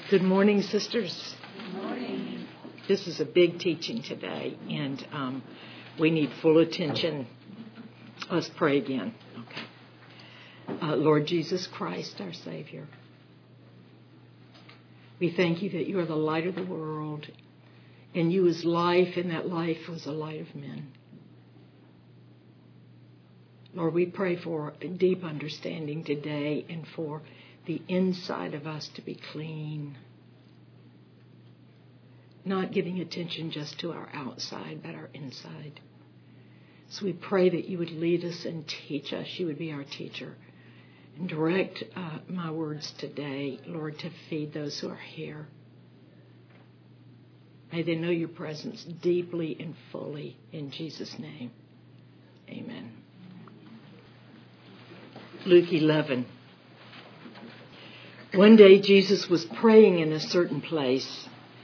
Good morning, sisters. Good morning. This is a big teaching today, and we need full attention. Let's pray again. Okay. Lord Jesus Christ, our Savior, we thank you that you are the light of the world, and you is life, and that life was the light of men. Lord, we pray for a deep understanding today and for the inside of us to be clean. Not giving attention just to our outside, but our inside. So we pray that you would lead us and teach us. You would be our teacher. And direct my words today, Lord, to feed those who are here. May they know your presence deeply and fully. In Jesus' name, amen. Luke 11. One day Jesus was praying in a certain place.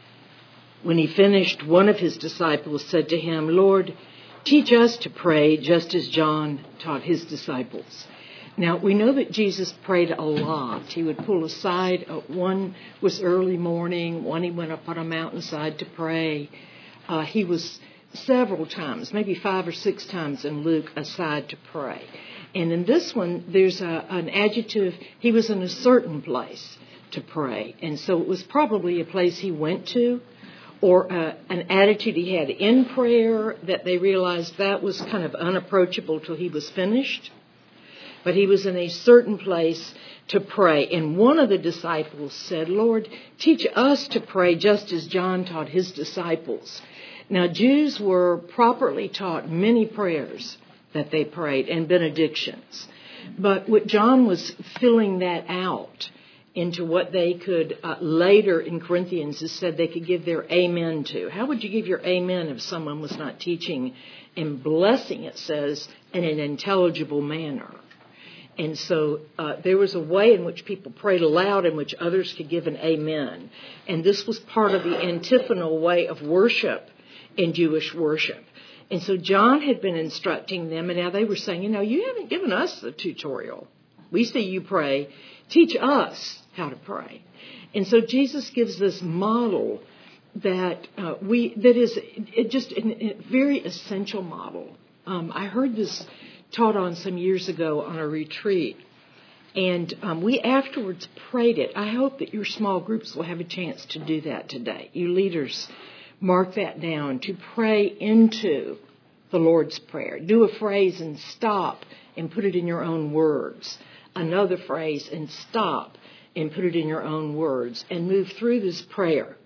When he finished, one of his disciples said to him, "Lord, teach us to pray just as John taught his disciples." Now, we know that Jesus prayed a lot. He would pull aside. One was early morning. One he went up on a mountainside to pray. He was several times, maybe 5 or 6 times in Luke, aside to pray. And in this one, there's an adjective. He was in a certain place to pray. And so it was probably a place he went to, or an attitude he had in prayer that they realized that was kind of unapproachable till he was finished. But he was in a certain place to pray. And one of the disciples said, "Lord, teach us to pray just as John taught his disciples." Now, Jews were properly taught many prayers that they prayed and benedictions. But what John was filling that out into what they could later in Corinthians is said they could give their amen to. How would you give your amen if someone was not teaching and blessing, it says, in an intelligible manner? And so there was a way in which people prayed aloud in which others could give an amen. And this was part of the antiphonal way of worship in Jewish worship. And so John had been instructing them, and now they were saying, you haven't given us the tutorial. We see you pray. Teach us how to pray. And so Jesus gives this model that is just a very essential model. I heard this taught on some years ago on a retreat, and we afterwards prayed it. I hope that your small groups will have a chance to do that today. You leaders, mark that down, to pray into the Lord's Prayer. Do a phrase and stop and put it in your own words. Another phrase and stop and put it in your own words and move through this prayer.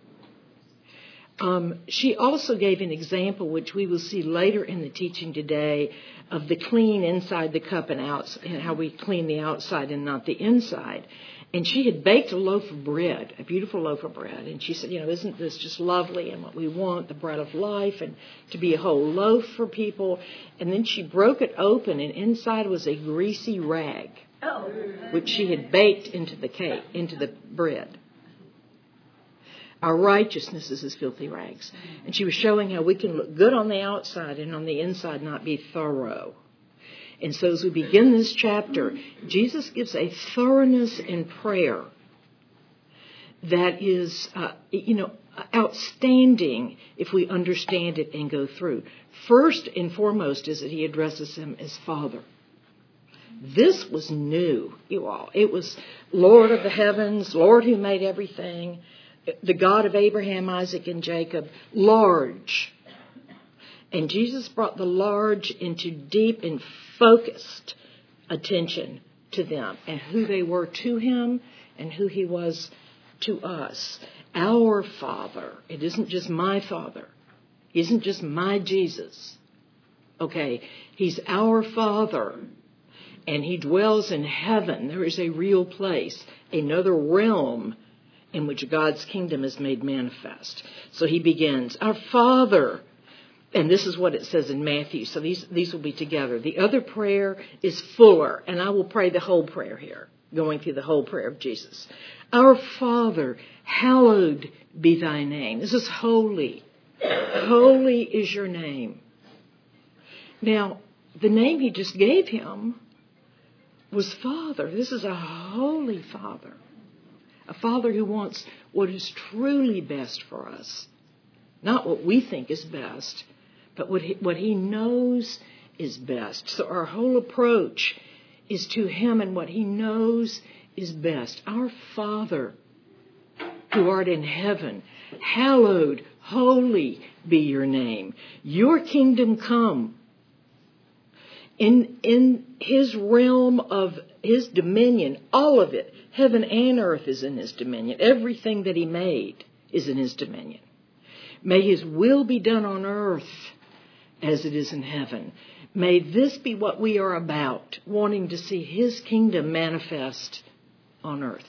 She also gave an example, which we will see later in the teaching today, of the clean inside the cup and outside, and how we clean the outside and not the inside. And she had baked a loaf of bread, a beautiful loaf of bread. And she said, isn't this just lovely and what we want, the bread of life, and to be a whole loaf for people? And then she broke it open, and inside was a greasy rag, which she had baked into the cake, into the bread. Our righteousness is as filthy rags. And she was showing how we can look good on the outside and on the inside not be thorough. And so as we begin this chapter, Jesus gives a thoroughness in prayer that is, outstanding if we understand it and go through. First and foremost is that he addresses him as Father. This was new, you all. It was Lord of the heavens, Lord who made everything, the God of Abraham, Isaac, and Jacob, large. And Jesus brought the large into deep and focused attention to them and who they were to him and who he was to us. Our Father. It isn't just my Father. He isn't just my Jesus. Okay, he's our Father. And he dwells in heaven. There is a real place, another realm in which God's kingdom is made manifest. So he begins, our Father. And this is what it says in Matthew. So these will be together. The other prayer is fuller. And I will pray the whole prayer here, going through the whole prayer of Jesus. Our Father, hallowed be thy name. This is holy. Holy is your name. Now, the name he just gave him was Father. This is a holy Father. A Father who wants what is truly best for us. Not what we think is best, but what He knows is best. So our whole approach is to Him and what He knows is best. Our Father, who art in heaven, hallowed, holy be your name. Your kingdom come. In His realm of His dominion, all of it, heaven and earth is in His dominion. Everything that He made is in His dominion. May His will be done on earth as it is in heaven. May this be what we are about, wanting to see His kingdom manifest on earth.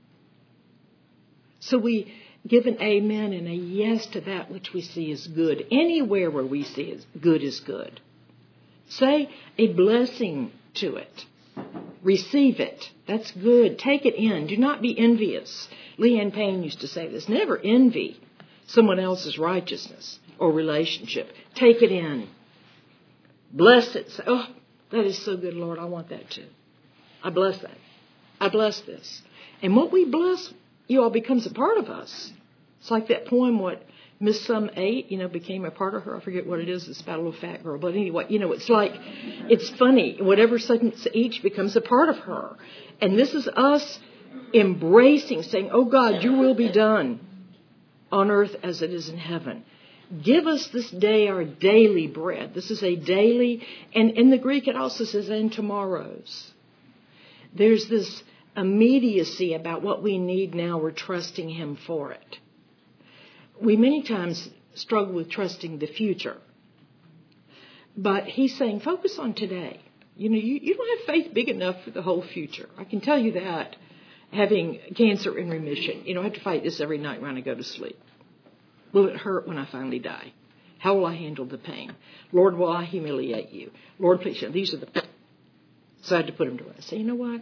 So we give an amen and a yes to that which we see as good. Anywhere where we see as good is good. Say a blessing to it. Receive it. That's good. Take it in. Do not be envious. Leanne Payne used to say this. Never envy someone else's righteousness or relationship. Take it in. Bless it. Say, oh, that is so good, Lord. I want that too. I bless that. I bless this. And what we bless, you all, becomes a part of us. It's like that poem, what Miss Some ate, became a part of her. I forget what it is. It's about a little fat girl. But anyway, it's like, it's funny. Whatever Sons each becomes a part of her. And this is us embracing, saying, oh God, your will be done on earth as it is in heaven. Give us this day our daily bread. This is a daily, and in the Greek it also says, and tomorrow's. There's this immediacy about what we need now. We're trusting Him for it. We many times struggle with trusting the future. But He's saying, focus on today. You don't have faith big enough for the whole future. I can tell you that, having cancer in remission. I have to fight this every night when I go to sleep. Will it hurt when I finally die? How will I handle the pain? Lord, will I humiliate you? Lord, please. These are the... So I had to put Him to rest. Say, you know what?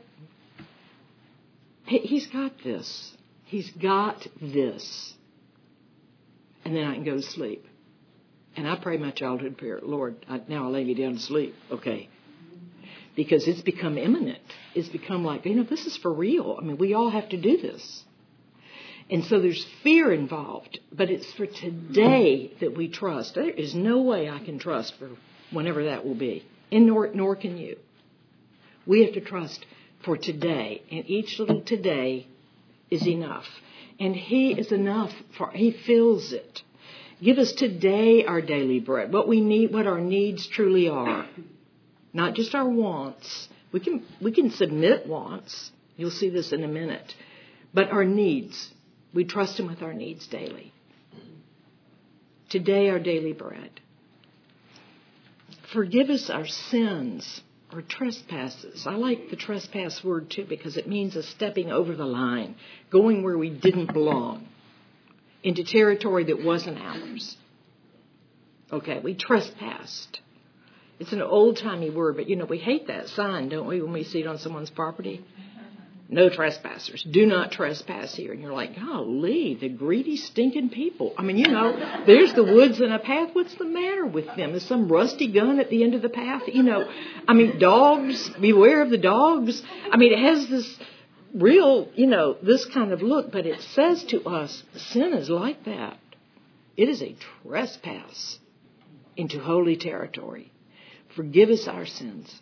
He's got this. He's got this. And then I can go to sleep. And I pray my childhood prayer, Lord, now I'll lay me down to sleep. Okay. Because it's become imminent. It's become like, this is for real. I mean, we all have to do this. And so there's fear involved. But it's for today that we trust. There is no way I can trust for whenever that will be. And nor can you. We have to trust for today. And each little today is enough. And He is enough. He fills it. Give us today our daily bread. What we need, what our needs truly are. Not just our wants. We can submit wants. You'll see this in a minute. But our needs. We trust Him with our needs daily. Today our daily bread. Forgive us our sins or trespasses. I like the trespass word too because it means us stepping over the line, going where we didn't belong, into territory that wasn't ours. Okay, we trespassed. It's an old-timey word, but we hate that sign, don't we, when we see it on someone's property? No trespassers. Do not trespass here. And you're like, golly, the greedy, stinking people. I mean, there's the woods and a path. What's the matter with them? Is some rusty gun at the end of the path? Dogs, beware of the dogs. I mean, it has this real, this kind of look, but it says to us, sin is like that. It is a trespass into holy territory. Forgive us our sins.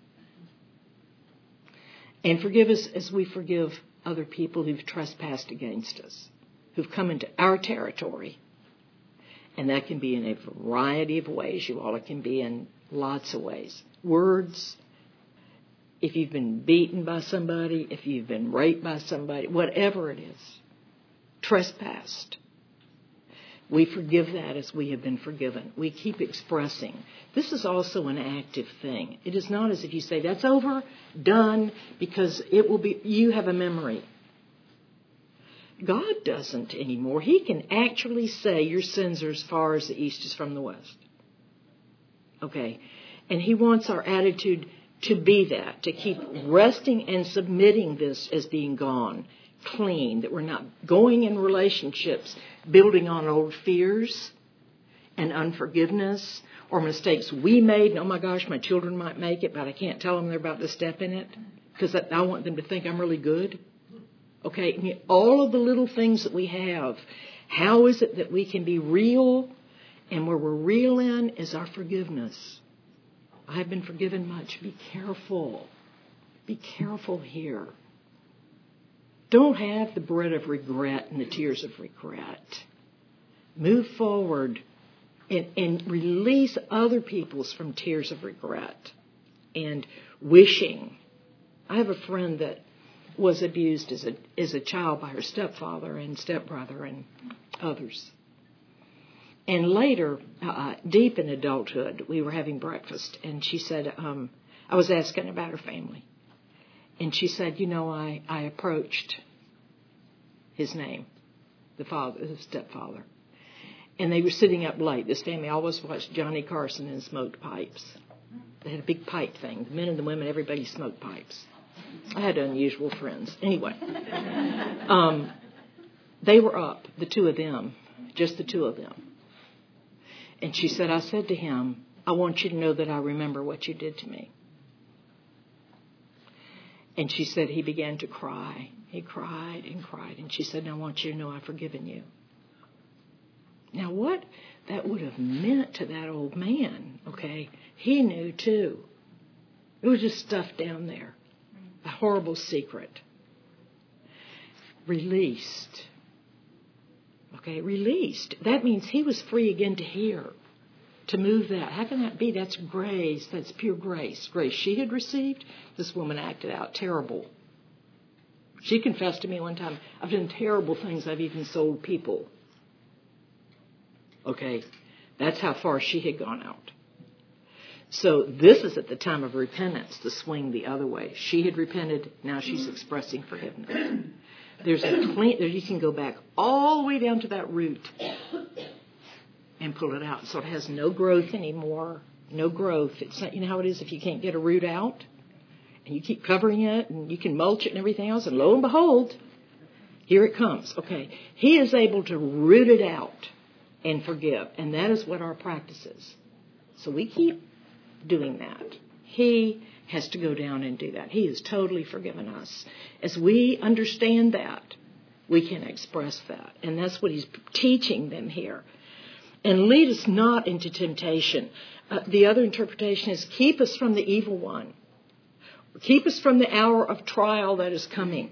And forgive us as we forgive other people who've trespassed against us, who've come into our territory. And that can be in a variety of ways, you all. It can be in lots of ways. Words, if you've been beaten by somebody, if you've been raped by somebody, whatever it is, trespassed. We forgive that as we have been forgiven. We keep expressing. This is also an active thing. It is not as if you say, that's over, done, because it will be, you have a memory. God doesn't anymore. He can actually say your sins are as far as the east is from the west. Okay? And He wants our attitude to be that, to keep resting and submitting this as being gone, clean, that we're not going in relationships building on old fears and unforgiveness or mistakes we made. And, oh my gosh, my children might make it, but I can't tell them they're about to step in it because I want them to think I'm really good. Okay, I mean, all of the little things that we have, how is it that we can be real? And where we're real in is our forgiveness. I have been forgiven much. Be careful. Be careful here. Don't have the bread of regret and the tears of regret. Move forward and release other people's from tears of regret and wishing. I have a friend that was abused as a child by her stepfather and stepbrother and others. And later, deep in adulthood, we were having breakfast, and she said, I was asking about her family. And she said, I approached his name, the stepfather. And they were sitting up late. This family always watched Johnny Carson and smoked pipes. They had a big pipe thing. The men and the women, everybody smoked pipes. I had unusual friends. Anyway, they were up, the two of them, just the two of them. And she said, I said to him, I want you to know that I remember what you did to me. And she said he began to cry. He cried and cried. And she said, I want you to know I've forgiven you. Now, what that would have meant to that old man, okay, he knew too. It was just stuff down there. A horrible secret. Released. Okay, released. That means he was free again to hear, to move that. How can that be? That's grace. That's pure grace. Grace she had received. This woman acted out terrible. She confessed to me one time, I've done terrible things. I've even sold people. Okay, that's how far she had gone out. So this is at the time of repentance, the swing the other way. She had repented. Now she's expressing forgiveness. There's you can go back all the way down to that root and pull it out. So it has no growth anymore. No growth. It's not, you know how it is if you can't get a root out and you keep covering it and you can mulch it and everything else, and lo and behold, here it comes. Okay. He is able to root it out and forgive. And that is what our practice is. So we keep doing that. He has to go down and do that. He has totally forgiven us. As we understand that, we can express that. And that's what he's teaching them here. And lead us not into temptation. The other interpretation is keep us from the evil one. Keep us from the hour of trial that is coming.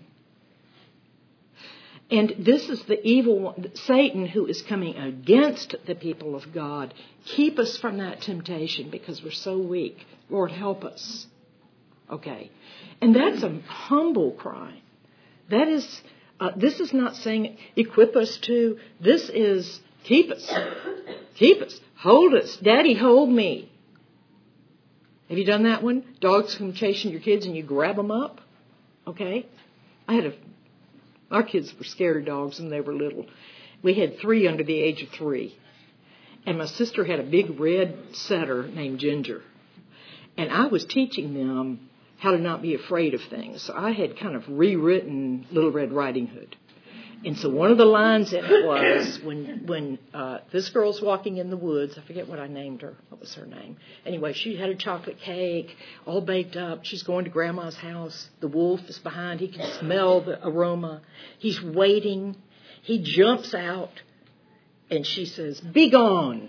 And this is the evil one, Satan, who is coming against the people of God. Keep us from that temptation because we're so weak. Lord, help us. Okay. And that's a humble cry. That is, this is not saying equip us to, this is keep us. Keep us. Hold us. Daddy, hold me. Have you done that one? Dogs come chasing your kids and you grab them up? Okay. Our kids were scared of dogs when they were little. We had 3 under the age of 3. And my sister had a big red setter named Ginger. And I was teaching them how to not be afraid of things. So I had kind of rewritten Little Red Riding Hood. And so one of the lines in it was when this girl's walking in the woods. I forget what I named her. What was her name? Anyway, she had a chocolate cake all baked up. She's going to Grandma's house. The wolf is behind. He can smell the aroma. He's waiting. He jumps out. And she says, "Be gone.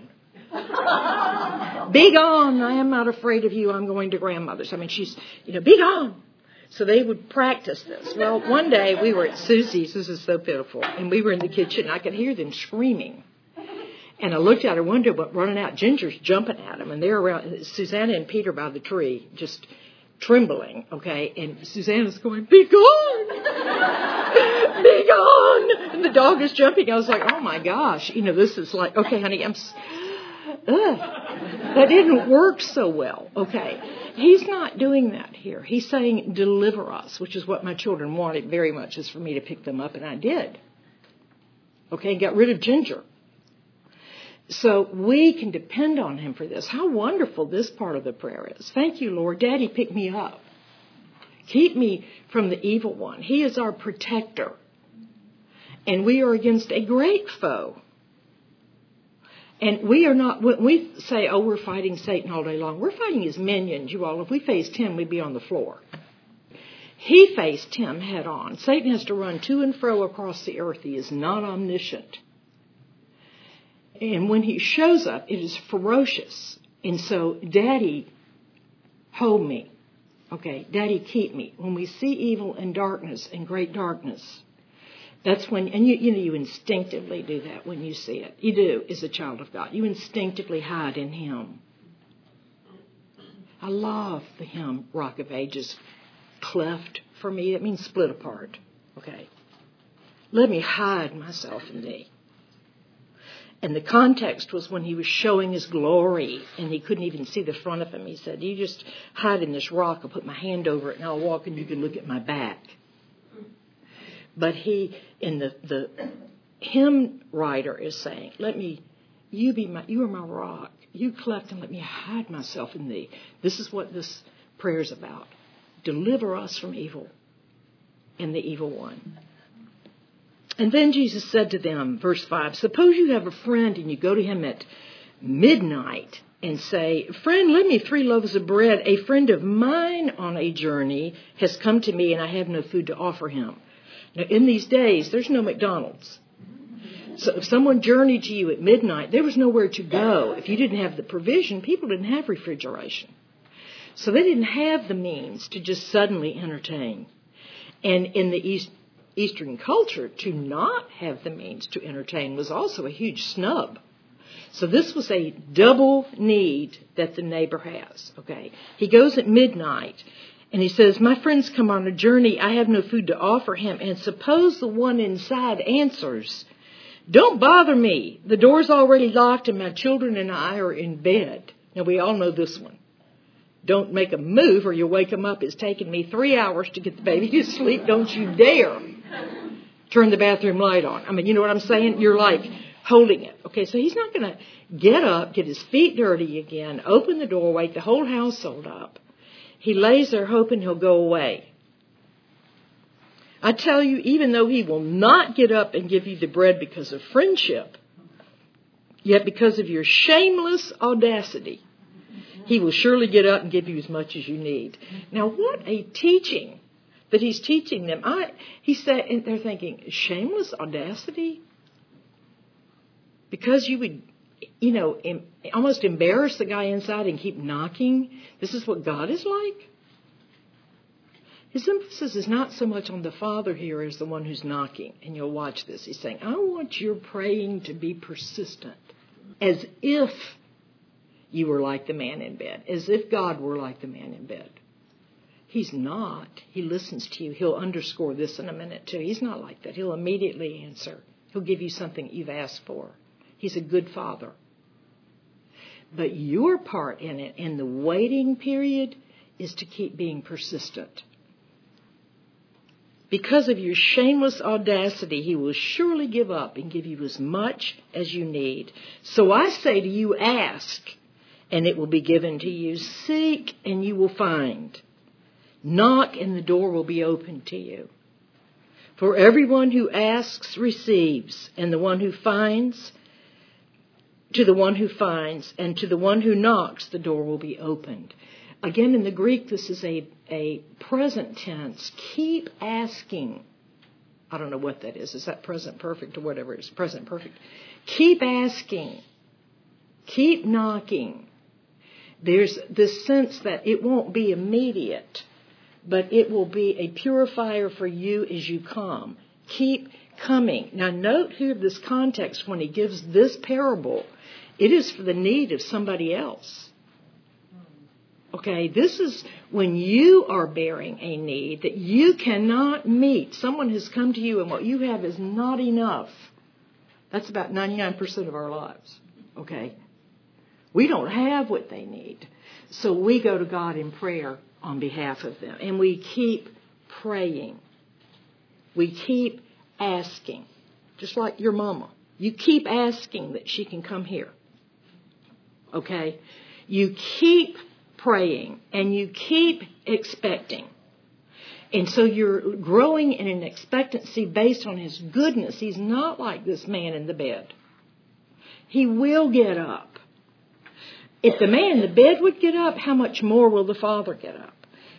Be gone. I am not afraid of you. I'm going to Grandmother's." I mean, she's, be gone. So they would practice this. Well, one day we were at Susie's. This is so pitiful. And we were in the kitchen. I could hear them screaming. And I looked out her window, but running out, Ginger's jumping at them. And they're around, Susanna and Peter by the tree, just trembling, okay? And Susanna's going, "Be gone! Be gone!" And the dog is jumping. I was like, oh my gosh. This is like, okay, honey, that didn't work so well. Okay. He's not doing that here. He's saying, deliver us, which is what my children wanted very much, is for me to pick them up, and I did. Okay, got rid of Ginger. So we can depend on him for this. How wonderful this part of the prayer is. Thank you, Lord. Daddy, pick me up. Keep me from the evil one. He is our protector. And we are against a great foe. And we are not, when we say, we're fighting Satan all day long, we're fighting his minions, you all. If we faced him, we'd be on the floor. He faced him head on. Satan has to run to and fro across the earth. He is not omniscient. And when he shows up, it is ferocious. And so, Daddy, hold me. Okay, Daddy, keep me. When we see evil and darkness and great darkness, that's when, and you instinctively do that when you see it. You do, as a child of God. You instinctively hide in Him. I love the hymn, Rock of Ages. Cleft for me, it means split apart. Okay. Let me hide myself in Thee. And the context was when He was showing His glory and He couldn't even see the front of Him. He said, you just hide in this rock. I'll put my hand over it and I'll walk and you can look at my back. But He, in the hymn writer is saying, you are my rock. You cleft and let me hide myself in Thee. This is what this prayer is about. Deliver us from evil and the evil one. And then Jesus said to them, verse 5, suppose you have a friend and you go to him at midnight and say, friend, lend me 3 loaves of bread. A friend of mine on a journey has come to me and I have no food to offer him. Now, in these days, there's no McDonald's. So if someone journeyed to you at midnight, there was nowhere to go. If you didn't have the provision, people didn't have refrigeration. So they didn't have the means to just suddenly entertain. And in the Eastern culture, to not have the means to entertain was also a huge snub. So this was a double need that the neighbor has. Okay, he goes at midnight and he says, my friend's come on a journey. I have no food to offer him. And suppose the one inside answers, don't bother me. The door's already locked and my children and I are in bed. Now, we all know this one. Don't make a move or you'll wake them up. It's taken me 3 hours to get the baby to sleep. Don't you dare turn the bathroom light on. I mean, you know what I'm saying? You're like holding it. Okay, so he's not going to get up, get his feet dirty again, open the door, wake the whole household up. He lays there hoping he'll go away. I tell you, even though he will not get up and give you the bread because of friendship, yet because of your shameless audacity, he will surely get up and give you as much as you need. Now, what a teaching that he's teaching them. He said, and they're thinking, shameless audacity? Because you would, almost embarrass the guy inside and keep knocking? This is what God is like? His emphasis is not so much on the Father here as the one who's knocking. And you'll watch this. He's saying, I want your praying to be persistent. As if you were like the man in bed. As if God were like the man in bed. He's not. He listens to you. He'll underscore this in a minute too. He's not like that. He'll immediately answer. He'll give you something you've asked for. He's a good Father. But your part in it, in the waiting period, is to keep being persistent. Because of your shameless audacity, he will surely give up and give you as much as you need. So I say to you, ask, and it will be given to you. Seek, and you will find. Knock, and the door will be opened to you. For everyone who asks receives, and the one who finds, to the one who finds, and to the one who knocks, the door will be opened. Again, in the Greek, this is a present tense. Keep asking. I don't know what that is. Is that present perfect or whatever it is? Present perfect. Keep asking. Keep knocking. There's this sense that it won't be immediate, but it will be a purifier for you as you come. Keep coming. Now, note here this context when he gives this parable. It is for the need of somebody else. Okay, this is when you are bearing a need that you cannot meet. Someone has come to you and what you have is not enough. That's about 99% of our lives. Okay, we don't have what they need. So we go to God in prayer on behalf of them. And we keep praying. We keep asking. Just like your mama. You keep asking that she can come here. Okay? You keep praying and you keep expecting. And so you're growing in an expectancy based on his goodness. He's not like this man in the bed. He will get up. If the man in the bed would get up, how much more will the Father get up?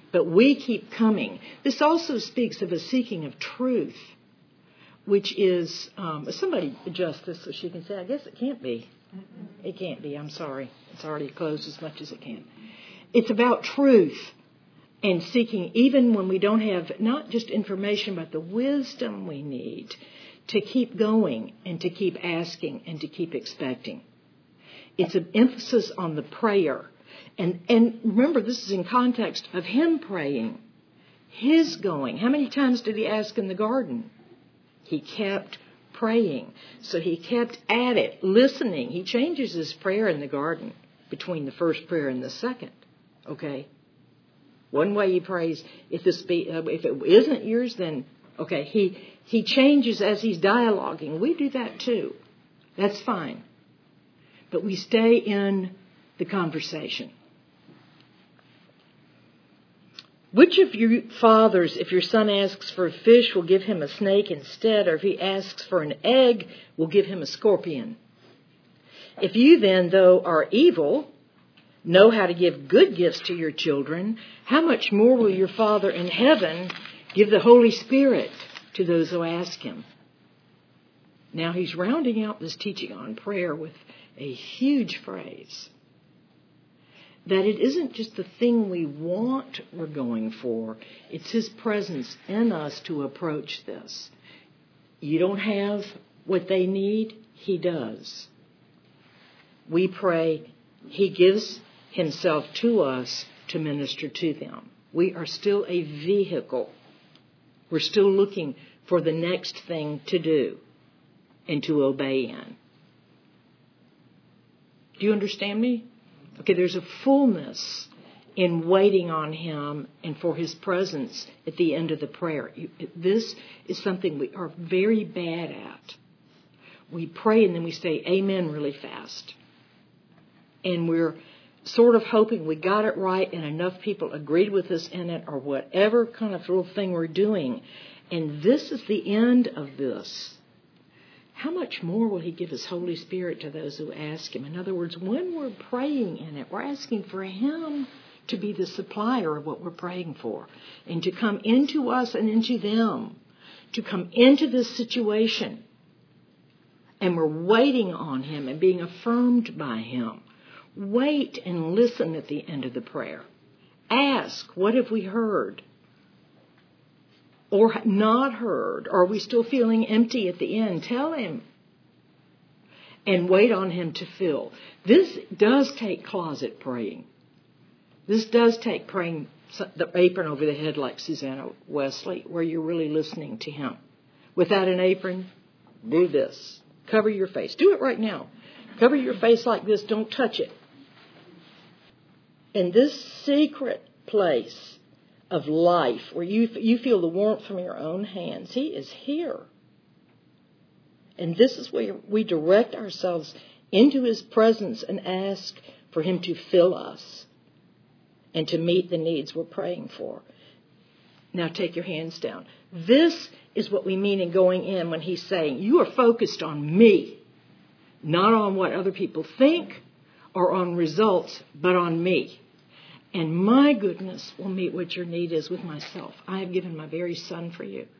But we keep coming. This also speaks of a seeking of truth, which is, somebody adjust this so she can say, I guess it can't be. It can't be. I'm sorry. It's already closed as much as it can. It's about truth and seeking, even when we don't have not just information, but the wisdom we need to keep going and to keep asking and to keep expecting. It's an emphasis on the prayer. And remember, this is in context of him praying, his going. How many times did he ask in the garden? He kept praying. So he kept at it, listening. He changes his prayer in the garden between the first prayer and the second. Okay? One way he prays, if it isn't yours, then, okay, he changes as he's dialoguing. We do that too. That's fine. But we stay in the conversation. Which of you fathers, if your son asks for a fish, will give him a snake instead, or if he asks for an egg, will give him a scorpion? If you then, though are evil, know how to give good gifts to your children, how much more will your Father in heaven give the Holy Spirit to those who ask him? Now he's rounding out this teaching on prayer with a huge phrase. That it isn't just the thing we want we're going for. It's his presence in us to approach this. You don't have what they need, he does. We pray, he gives himself to us to minister to them. We are still a vehicle. We're still looking for the next thing to do and to obey in. Do you understand me? Okay, there's a fullness in waiting on him and for his presence at the end of the prayer. This is something we are very bad at. We pray and then we say amen really fast. And we're sort of hoping we got it right and enough people agreed with us in it or whatever kind of little thing we're doing. And this is the end of this. How much more will he give his Holy Spirit to those who ask him? In other words, when we're praying in it, we're asking for him to be the supplier of what we're praying for and to come into us and into them, to come into this situation. And we're waiting on him and being affirmed by him. Wait and listen at the end of the prayer. Ask, what have we heard? Or not heard? Are we still feeling empty at the end? Tell him. And wait on him to fill. This does take closet praying. This does take praying the apron over the head like Susanna Wesley, where you're really listening to him. Without an apron, do this. Cover your face. Do it right now. Cover your face like this. Don't touch it. In this secret place of life, where you feel the warmth from your own hands, he is here. And this is where we direct ourselves into his presence and ask for him to fill us and to meet the needs we're praying for. Now take your hands down. This is what we mean in going in when he's saying, you are focused on me, not on what other people think or on results, but on me. And my goodness will meet what your need is with myself. I have given my very son for you.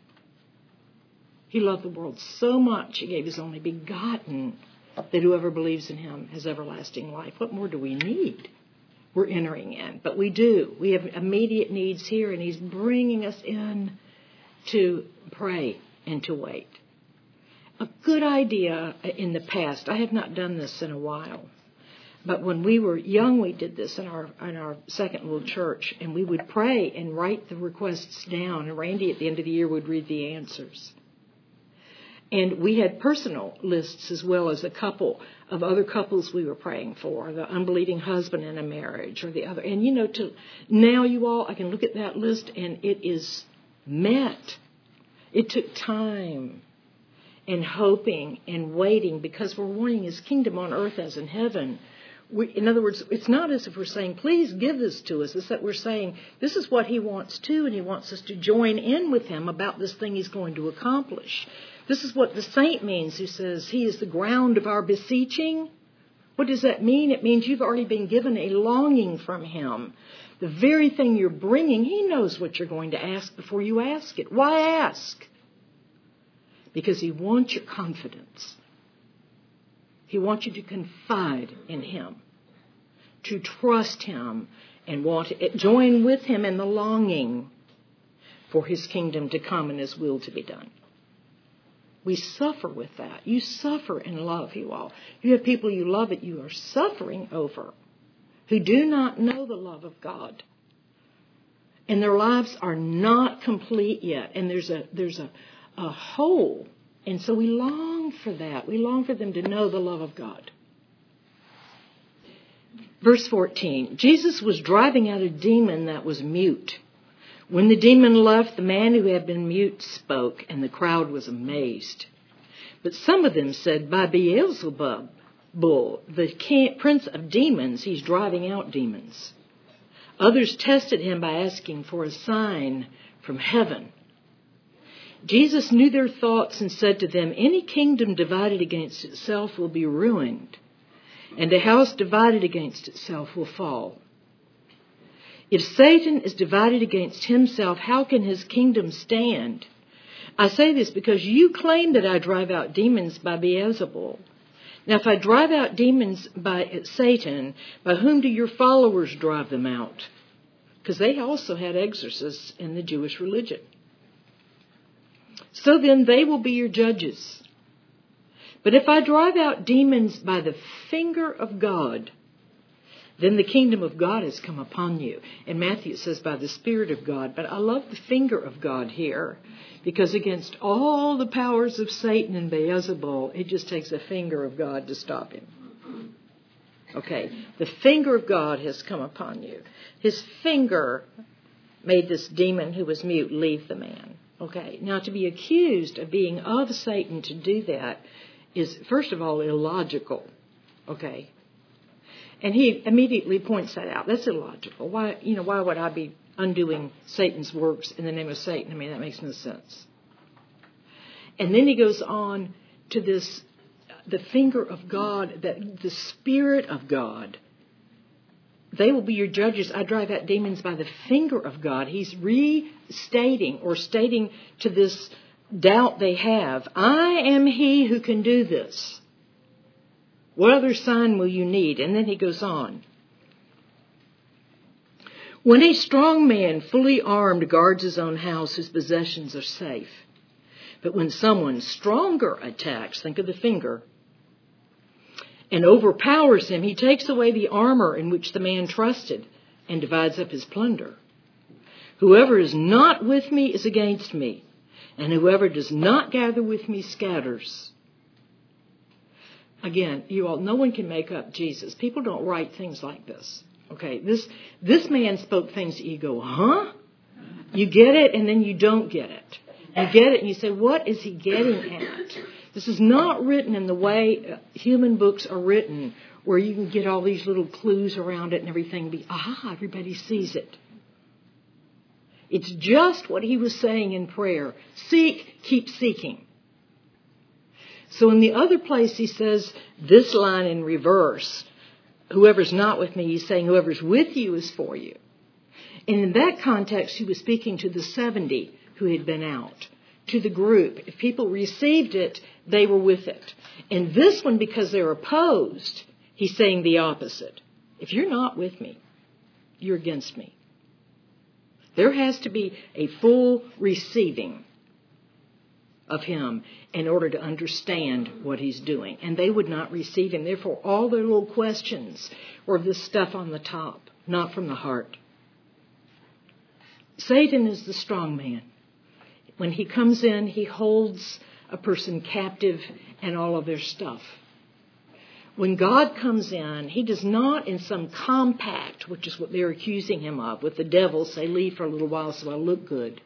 He loved the world so much, he gave his only begotten, that whoever believes in him has everlasting life. What more do we need? We're entering in, but we do. We have immediate needs here, and he's bringing us in to pray and to wait. A good idea in the past, I have not done this in a while, but when we were young, we did this in our second little church, and we would pray and write the requests down, and Randy at the end of the year would read the answers. And we had personal lists as well as a couple of other couples we were praying for, the unbelieving husband in a marriage or the other. And now you all, I can look at that list and it is met. It took time and hoping and waiting because we're wanting his kingdom on earth as in heaven. In other words, it's not as if we're saying, please give this to us. It's that we're saying, this is what he wants to, and he wants us to join in with him about this thing he's going to accomplish. This is what the saint means who says he is the ground of our beseeching. What does that mean? It means you've already been given a longing from him The very thing you're bringing, He knows what you're going to ask before you ask it. Why ask? Because He wants your confidence. He wants you to confide in Him, to trust Him, and want to join with Him in the longing for His kingdom to come and His will to be done. We suffer with that. You suffer in love, you all. You have people you love that you are suffering over, who do not know the love of God. And their lives are not complete yet. And there's a hole. And so we long for that. We long for them to know the love of God. Verse 14, Jesus was driving out a demon that was mute. When the demon left, the man who had been mute spoke, and the crowd was amazed. But some of them said, by Beelzebub, the prince of demons, he's driving out demons. Others tested him by asking for a sign from heaven. Jesus knew their thoughts and said to them, any kingdom divided against itself will be ruined, and a house divided against itself will fall. If Satan is divided against himself, how can his kingdom stand? I say this because you claim that I drive out demons by Beelzebul. Now, if I drive out demons by Satan, by whom do your followers drive them out? Because they also had exorcists in the Jewish religion. So then they will be your judges. But if I drive out demons by the finger of God, then the kingdom of God has come upon you. In Matthew it says by the Spirit of God. But I love the finger of God here, because against all the powers of Satan and Beelzebul, it just takes a finger of God to stop him. Okay, the finger of God has come upon you. His finger made this demon who was mute leave the man. Okay, now to be accused of being of Satan to do that is, first of all, illogical. Okay. And he immediately points that out. That's illogical. Why would I be undoing Satan's works in the name of Satan? I mean, that makes no sense. And then he goes on to this, the finger of God, that the Spirit of God. They will be your judges. I drive out demons by the finger of God. He's restating or stating to this doubt they have, I am He who can do this. What other sign will you need? And then he goes on. When a strong man, fully armed, guards his own house, his possessions are safe. But when someone stronger attacks, think of the finger, and overpowers him, he takes away the armor in which the man trusted and divides up his plunder. Whoever is not with me is against me, and whoever does not gather with me scatters. Again, you all, no one can make up Jesus. People don't write things like this. Okay, this man spoke things that you go, huh? You get it, and then you don't get it. You get it, and you say, what is he getting at? This is not written in the way human books are written, where you can get all these little clues around it and everything. Everybody sees it. It's just what he was saying in prayer. Seek, keep seeking. So in the other place he says this line in reverse. Whoever's not with me, he's saying whoever's with you is for you. And in that context, he was speaking to the 70 who had been out, to the group. If people received it, they were with it. And this one, because they're opposed, he's saying the opposite. If you're not with me, you're against me. There has to be a full receiving of him in order to understand what he's doing. And they would not receive him. Therefore, all their little questions were this stuff on the top, not from the heart. Satan is the strong man. When he comes in, he holds a person captive and all of their stuff. When God comes in, he does not in some compact, which is what they're accusing him of, with the devil say, leave for a little while so I look good.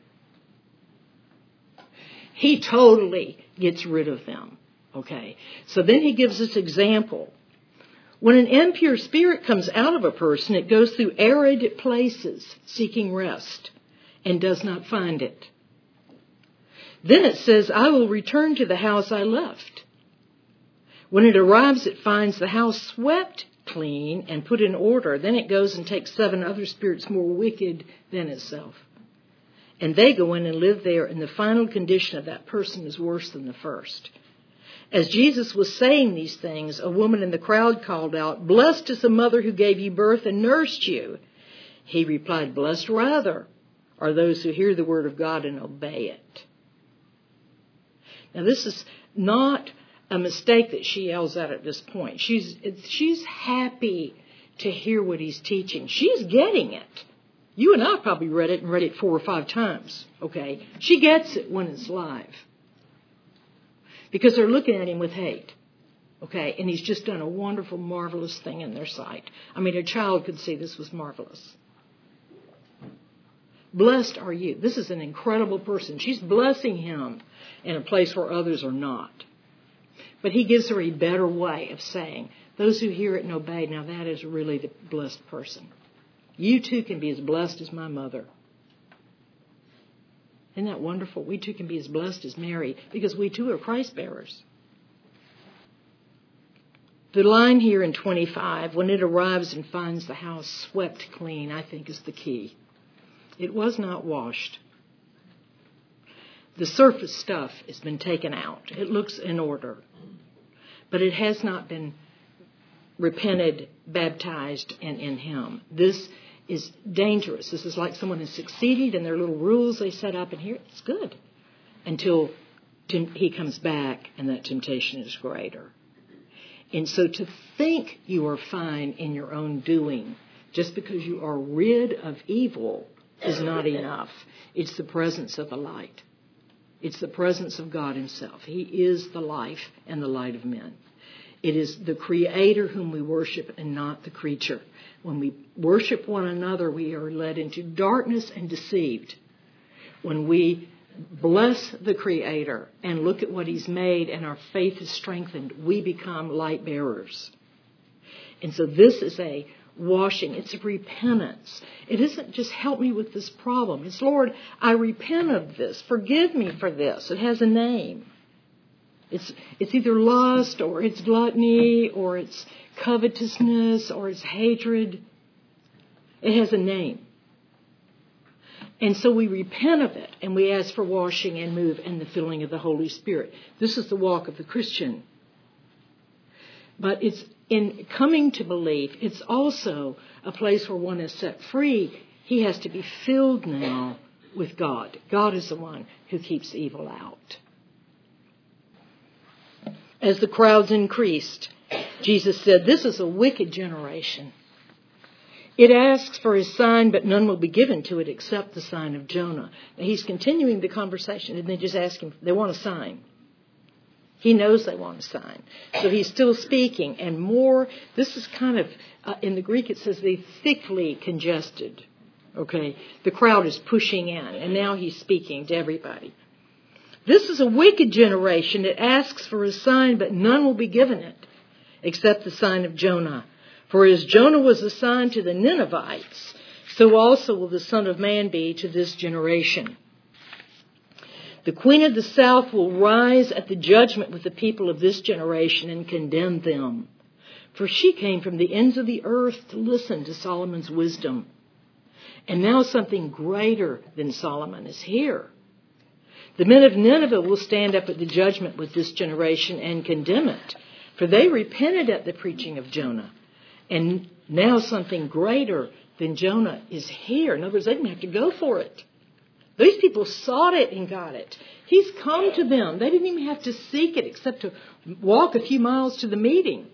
He totally gets rid of them. Okay. So then he gives this example. When an impure spirit comes out of a person, it goes through arid places seeking rest and does not find it. Then it says, I will return to the house I left. When it arrives, it finds the house swept clean and put in order. Then it goes and takes 7 other spirits more wicked than itself. And they go in and live there, and the final condition of that person is worse than the first. As Jesus was saying these things, a woman in the crowd called out, "Blessed is the mother who gave you birth and nursed you." He replied, "Blessed rather are those who hear the word of God and obey it." Now this is not a mistake that she yells at this point. She's happy to hear what he's teaching. She's getting it. You and I probably read it 4 or 5 times. Okay? She gets it when it's live. Because they're looking at him with hate. Okay? And he's just done a wonderful, marvelous thing in their sight. I mean, a child could see this was marvelous. Blessed are you. This is an incredible person. She's blessing him in a place where others are not. But he gives her a better way of saying, those who hear it and obey, now that is really the blessed person. You too can be as blessed as my mother. Isn't that wonderful? We too can be as blessed as Mary, because we too are Christ bearers. The line here in 25, when it arrives and finds the house swept clean, I think is the key. It was not washed. The surface stuff has been taken out. It looks in order. But it has not been repented, baptized, and in him. This is dangerous. This is like someone has succeeded in their little rules they set up, and here it's good. Until he comes back and that temptation is greater. And so to think you are fine in your own doing, just because you are rid of evil, is not enough. It's the presence of the light. It's the presence of God himself. He is the life and the light of men. It is the Creator whom we worship and not the creature. When we worship one another, we are led into darkness and deceived. When we bless the Creator and look at what he's made and our faith is strengthened, we become light bearers. And so this is a washing. It's a repentance. It isn't just help me with this problem. It's, Lord, I repent of this. Forgive me for this. It has a name. It's either lust or it's gluttony or it's covetousness or it's hatred. It has a name. And so we repent of it and we ask for washing and move and the filling of the Holy Spirit. This is the walk of the Christian. But it's in coming to belief, it's also a place where one is set free. He has to be filled now with God. God is the one who keeps evil out. As the crowds increased, Jesus said, "This is a wicked generation. It asks for a sign, but none will be given to it except the sign of Jonah." Now, he's continuing the conversation, and they just ask him, they want a sign. He knows they want a sign. So he's still speaking, and more, this is kind of, in the Greek it says they thickly congested. Okay, the crowd is pushing in, and now he's speaking to everybody. "This is a wicked generation. It asks for a sign, but none will be given it except the sign of Jonah. For as Jonah was a sign to the Ninevites, so also will the Son of Man be to this generation. The Queen of the South will rise at the judgment with the people of this generation and condemn them. For she came from the ends of the earth to listen to Solomon's wisdom. And now something greater than Solomon is here. The men of Nineveh will stand up at the judgment with this generation and condemn it. For they repented at the preaching of Jonah. And now something greater than Jonah is here." In other words, they didn't have to go for it. These people sought it and got it. He's come to them. They didn't even have to seek it except to walk a few miles to the meeting.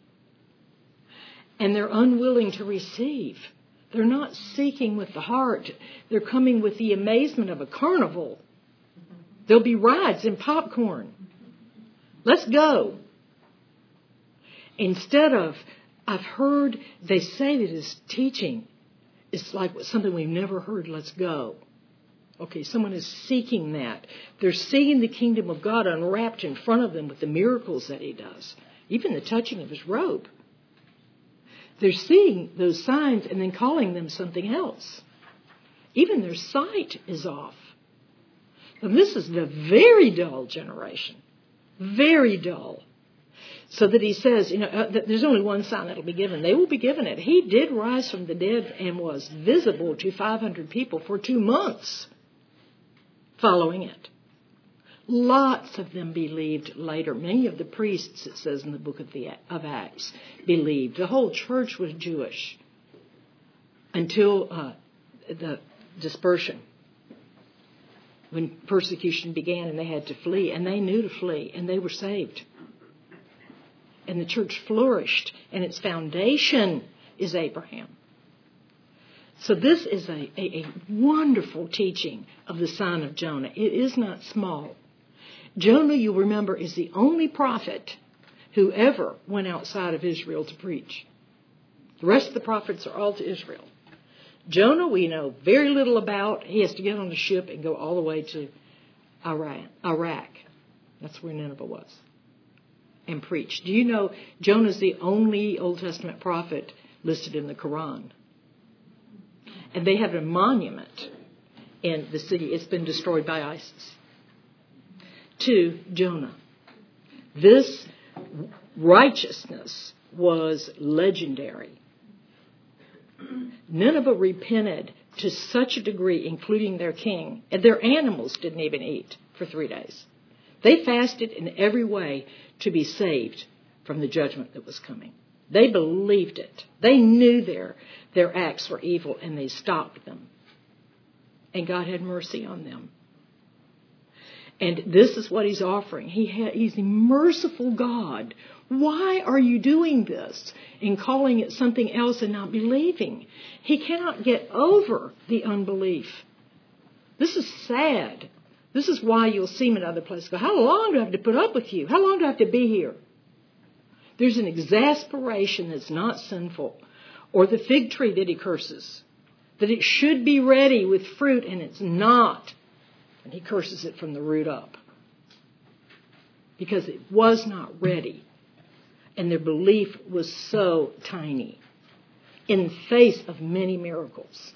And they're unwilling to receive. They're not seeking with the heart. They're coming with the amazement of a carnival. There'll be rides and popcorn. Let's go. Instead of, I've heard they say that his teaching is like something we've never heard. Let's go. Okay, someone is seeking that. They're seeing the kingdom of God unwrapped in front of them with the miracles that he does. Even the touching of his robe. They're seeing those signs and then calling them something else. Even their sight is off. And this is a very dull generation. Very dull. So that he says, that there's only one sign that will be given. They will be given it. He did rise from the dead and was visible to 500 people for 2 months following it. Lots of them believed later. Many of the priests, it says in the book of Acts, believed. The whole church was Jewish until the dispersion, when persecution began and they had to flee. And they knew to flee, and they were saved. And the church flourished, and its foundation is Abraham. So this is a wonderful teaching of the sign of Jonah. It is not small. Jonah, you'll remember, is the only prophet who ever went outside of Israel to preach. The rest of the prophets are all to Israel. Jonah, we know very little about. He has to get on a ship and go all the way to Iraq. That's where Nineveh was. And preach. Do you know Jonah's the only Old Testament prophet listed in the Quran? And they have a monument in the city. It's been destroyed by ISIS. To Jonah. This righteousness was legendary. Nineveh repented to such a degree, including their king, and their animals didn't even eat for 3 days. They fasted in every way to be saved from the judgment that was coming. They believed it. They knew their acts were evil, and they stopped them. And God had mercy on them. And this is what he's offering. He's a merciful God. Why are you doing this and calling it something else and not believing? He cannot get over the unbelief. This is sad. This is why you'll see him in other places go, how long do I have to put up with you? How long do I have to be here? There's an exasperation that's not sinful. Or the fig tree that he curses. That it should be ready with fruit and it's not. And he curses it from the root up. Because it was not ready. And their belief was so tiny. In the face of many miracles.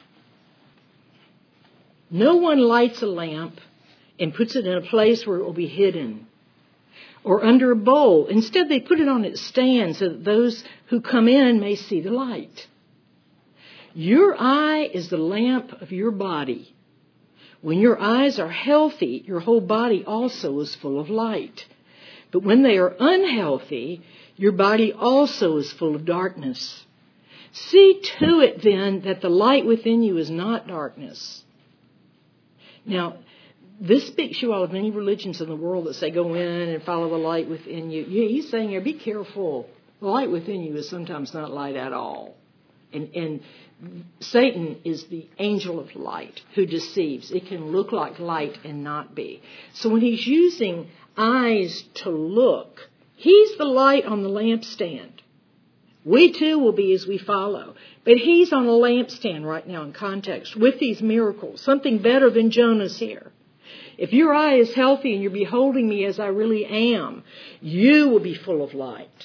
No one lights a lamp and puts it in a place where it will be hidden. Or under a bowl. Instead, they put it on its stand so that those who come in may see the light. Your eye is the lamp of your body. When your eyes are healthy, your whole body also is full of light. But when they are unhealthy, your body also is full of darkness. See to it then that the light within you is not darkness. Now, this speaks you all of many religions in the world that say go in and follow the light within you. He's saying here, be careful. The light within you is sometimes not light at all. And Satan is the angel of light who deceives. It can look like light and not be. So when he's using eyes to look, he's the light on the lampstand. We too will be as we follow. But he's on a lampstand right now in context with these miracles. Something better than Jonah's here. If your eye is healthy and you're beholding me as I really am, you will be full of light.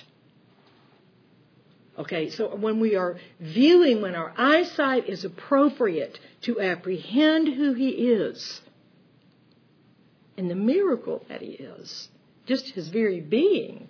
Okay, so when we are viewing, when our eyesight is appropriate to apprehend who he is and the miracle that he is, just his very being,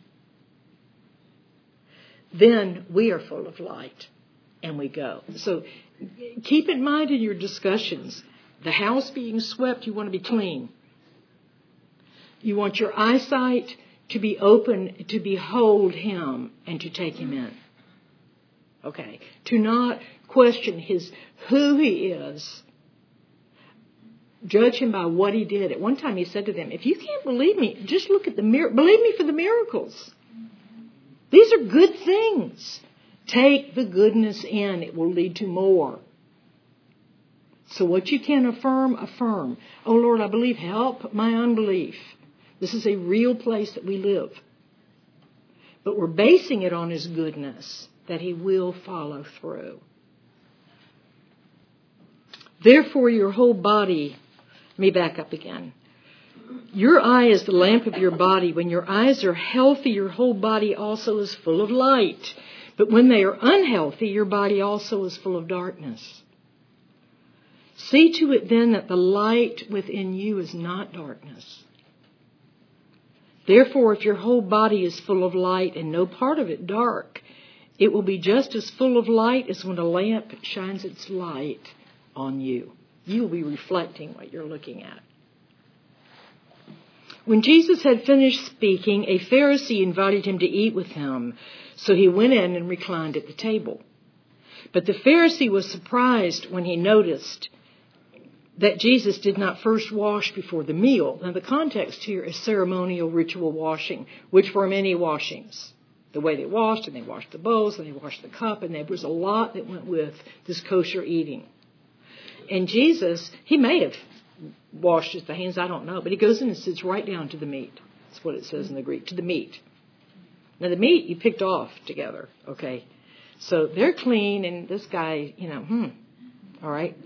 then we are full of light and we go. So keep in mind in your discussions, the house being swept, you want to be clean. You want your eyesight to be open to behold him and to take him in. Okay, to not question who he is. Judge him by what he did. At one time he said to them, if you can't believe me, just look at the miracle. Believe me for the miracles. These are good things. Take the goodness in. It will lead to more. So what you can affirm, affirm. Oh Lord, I believe. Help my unbelief. This is a real place that we live. But we're basing it on his goodness, that he will follow through. Therefore, your whole body, let me back up again. Your eye is the lamp of your body. When your eyes are healthy, your whole body also is full of light. But when they are unhealthy, your body also is full of darkness. See to it then that the light within you is not darkness. Therefore, if your whole body is full of light and no part of it dark, it will be just as full of light as when a lamp shines its light on you. You will be reflecting what you're looking at. When Jesus had finished speaking, a Pharisee invited him to eat with him, so he went in and reclined at the table. But the Pharisee was surprised when he noticed that Jesus did not first wash before the meal. Now, the context here is ceremonial ritual washing, which were many washings. The way they washed, and they washed the bowls, and they washed the cup, and there was a lot that went with this kosher eating. And Jesus, he may have washed his hands, I don't know, but he goes in and sits right down to the meat. That's what it says in the Greek, to the meat. Now, the meat you picked off together, okay? So they're clean, and this guy, all right.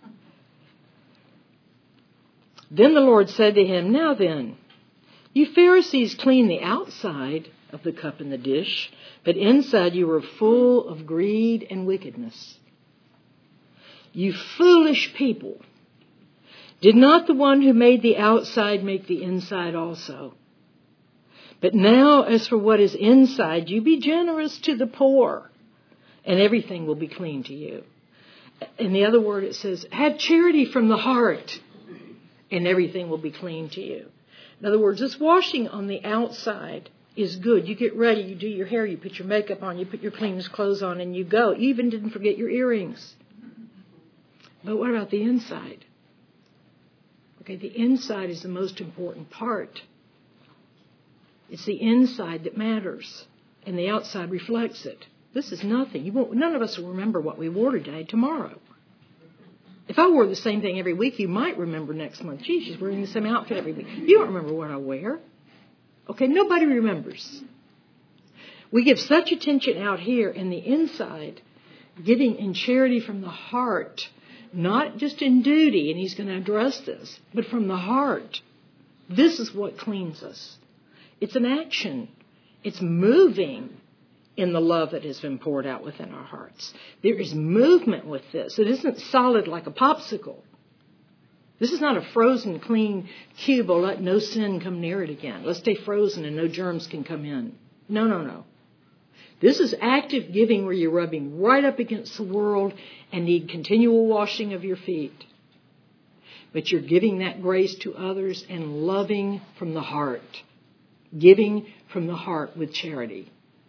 Then the Lord said to him, now then, you Pharisees clean the outside of the cup and the dish, but inside you are full of greed and wickedness. You foolish people, did not the one who made the outside make the inside also? But now, as for what is inside, you be generous to the poor, and everything will be clean to you. In the other word, it says, have charity from the heart, and everything will be clean to you. In other words, this washing on the outside is good. You get ready, you do your hair, you put your makeup on, you put your cleanest clothes on, and you go. You even didn't forget your earrings. But what about the inside? Okay, the inside is the most important part. It's the inside that matters, and the outside reflects it. This is nothing. None of us will remember what we wore today tomorrow. If I wore the same thing every week, you might remember next month. Gee, she's wearing the same outfit every week. You don't remember what I wear. Okay, nobody remembers. We give such attention out here in the inside, giving in charity from the heart, not just in duty, and he's going to address this, but from the heart. This is what cleans us. It's an action. It's moving in the love that has been poured out within our hearts. There is movement with this. It isn't solid like a popsicle. This is not a frozen, clean cube. Oh, let no sin come near it again. Let's stay frozen and no germs can come in. No. This is active giving where you're rubbing right up against the world and need continual washing of your feet. But you're giving that grace to others and loving from the heart. Giving from the heart with charity.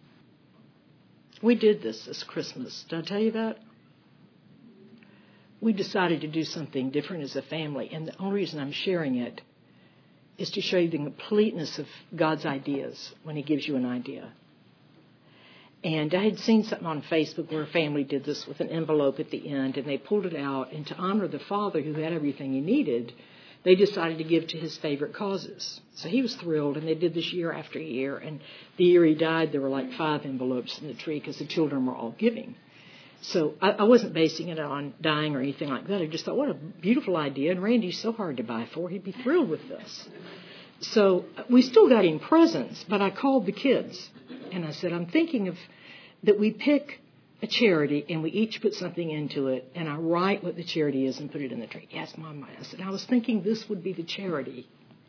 We did this Christmas. Did I tell you that? We decided to do something different as a family. And the only reason I'm sharing it is to show you the completeness of God's ideas when he gives you an idea. And I had seen something on Facebook where a family did this with an envelope at the end, and they pulled it out, and to honor the father who had everything he needed, they decided to give to his favorite causes. So he was thrilled, and they did this year after year. And the year he died, there were like 5 envelopes in the tree because the children were all giving. So I wasn't basing it on dying or anything like that. I just thought, what a beautiful idea. And Randy's so hard to buy for. He'd be thrilled with this. So we still got him presents, but I called the kids. And I said, I'm thinking of that we pick a charity and we each put something into it. And I write what the charity is and put it in the tree. Yes, Mom. I said, I was thinking this would be the charity.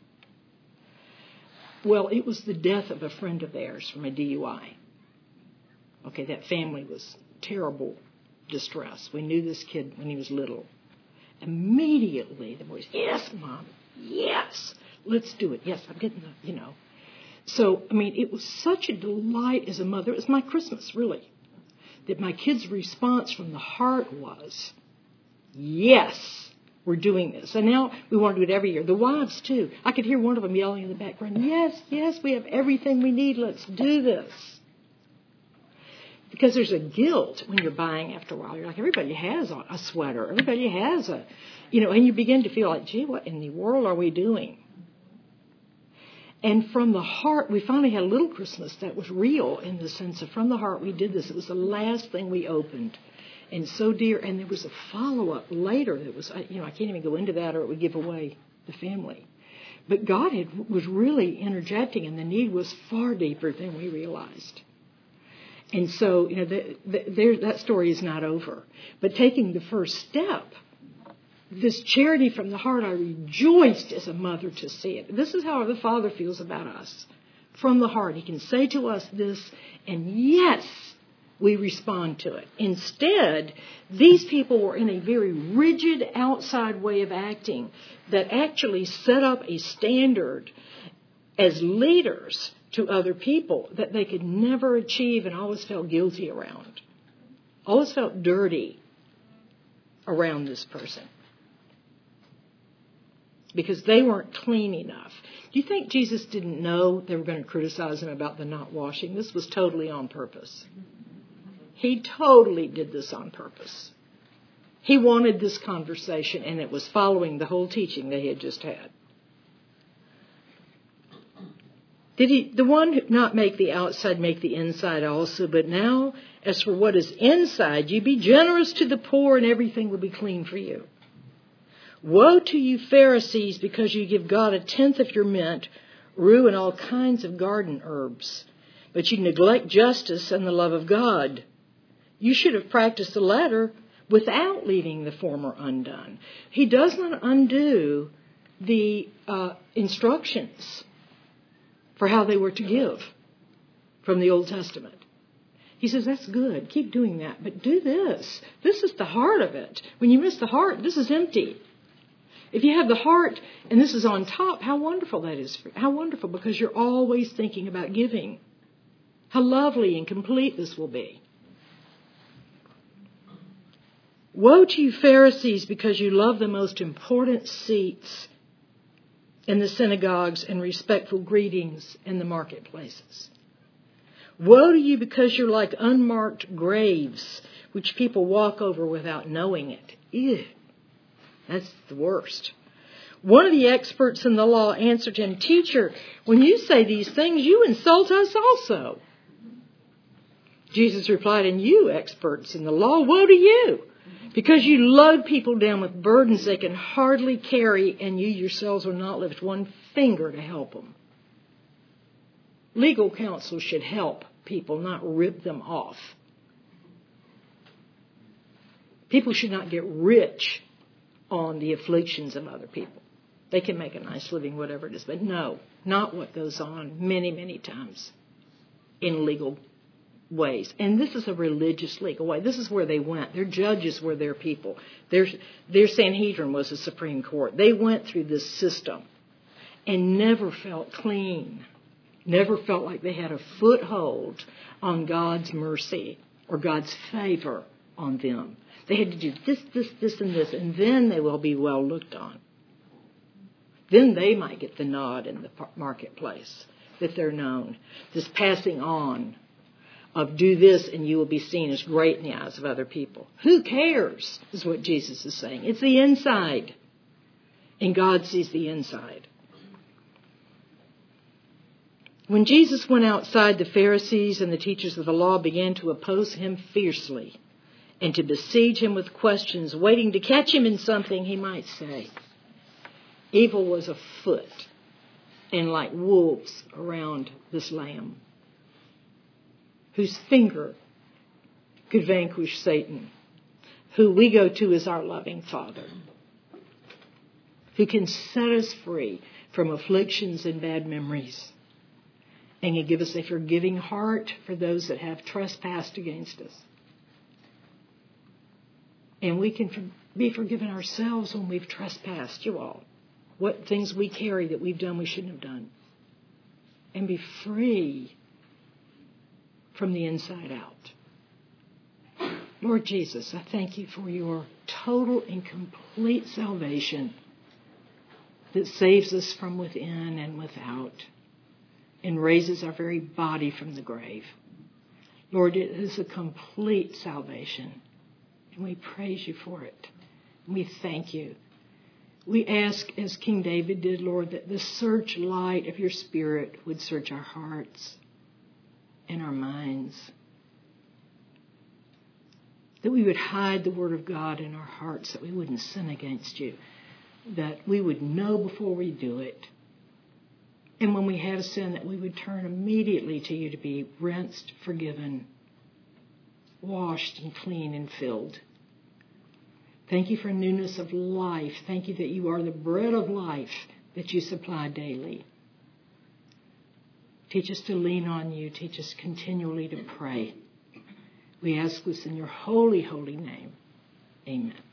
Well, it was the death of a friend of theirs from a DUI. Okay, that family was terrible distress. We knew this kid when he was little. Immediately, the boys, yes, Mom, yes, let's do it. Yes, I'm getting the, So, it was such a delight as a mother. It was my Christmas, really, that my kids' response from the heart was, yes, we're doing this. And now we want to do it every year. The wives, too. I could hear one of them yelling in the background, yes, we have everything we need. Let's do this. Because there's a guilt when you're buying after a while. You're like, everybody has a sweater. Everybody has and you begin to feel like, gee, what in the world are we doing? And from the heart, we finally had a little Christmas that was real in the sense of from the heart we did this. It was the last thing we opened. And so dear, and there was a follow-up later that was, I can't even go into that or it would give away the family. But God was really interjecting and the need was far deeper than we realized. And so, that story is not over. But taking the first step this charity from the heart, I rejoiced as a mother to see it. This is how the Father feels about us. From the heart. He can say to us this, and yes, we respond to it. Instead, these people were in a very rigid outside way of acting that actually set up a standard as leaders to other people that they could never achieve and always felt guilty around. Always felt dirty around this person. Because they weren't clean enough. Do you think Jesus didn't know they were going to criticize him about the not washing? This was totally on purpose. He totally did this on purpose. He wanted this conversation, and it was following the whole teaching they had just had. Did he, the one who not make the outside, make the inside also? But now, as for what is inside, you be generous to the poor, and everything will be clean for you. Woe to you, Pharisees, because you give God 1/10 of your mint, rue, and all kinds of garden herbs. But you neglect justice and the love of God. You should have practiced the latter without leaving the former undone. He does not undo the instructions for how they were to give from the Old Testament. He says, that's good. Keep doing that. But do this. This is the heart of it. When you miss the heart, this is empty. If you have the heart and this is on top, how wonderful that is. How wonderful, because you're always thinking about giving. How lovely and complete this will be. Woe to you, Pharisees, because you love the most important seats in the synagogues and respectful greetings in the marketplaces. Woe to you, because you're like unmarked graves, which people walk over without knowing it. Ew. That's the worst. One of the experts in the law answered him, Teacher, when you say these things, you insult us also. Jesus replied, And you, experts in the law, woe to you, because you load people down with burdens they can hardly carry, and you yourselves will not lift one finger to help them. Legal counsel should help people, not rip them off. People should not get rich on the afflictions of other people. They can make a nice living, whatever it is. But no, not what goes on many, many times in legal ways. And this is a religious legal way. This is where they went. Their judges were their people. Their Sanhedrin was the Supreme Court. They went through this system and never felt clean. Never felt like they had a foothold on God's mercy or God's favor on them. They had to do this, and this, and then they will be well looked on. Then they might get the nod in the marketplace, that they're known. This passing on of do this and you will be seen as great in the eyes of other people. Who cares, is what Jesus is saying. It's the inside. And God sees the inside. When Jesus went outside, the Pharisees and the teachers of the law began to oppose him fiercely and to besiege him with questions, waiting to catch him in something he might say. Evil was afoot and like wolves around this Lamb, whose finger could vanquish Satan, who we go to as our loving Father, who can set us free from afflictions and bad memories, and can give us a forgiving heart for those that have trespassed against us. And we can be forgiven ourselves when we've trespassed, you all. What things we carry that we've done we shouldn't have done. And be free from the inside out. Lord Jesus, I thank you for your total and complete salvation that saves us from within and without and raises our very body from the grave. Lord, it is a complete salvation. And we praise you for it. And we thank you. We ask, as King David did, Lord, that the searchlight of your Spirit would search our hearts and our minds. That we would hide the Word of God in our hearts, that we wouldn't sin against you. That we would know before we do it. And when we have sin, that we would turn immediately to you to be rinsed, forgiven, washed and clean and filled. Thank you for newness of life. Thank you that you are the bread of life that you supply daily. Teach us to lean on you. Teach us continually to pray. We ask this in your holy, holy name. Amen.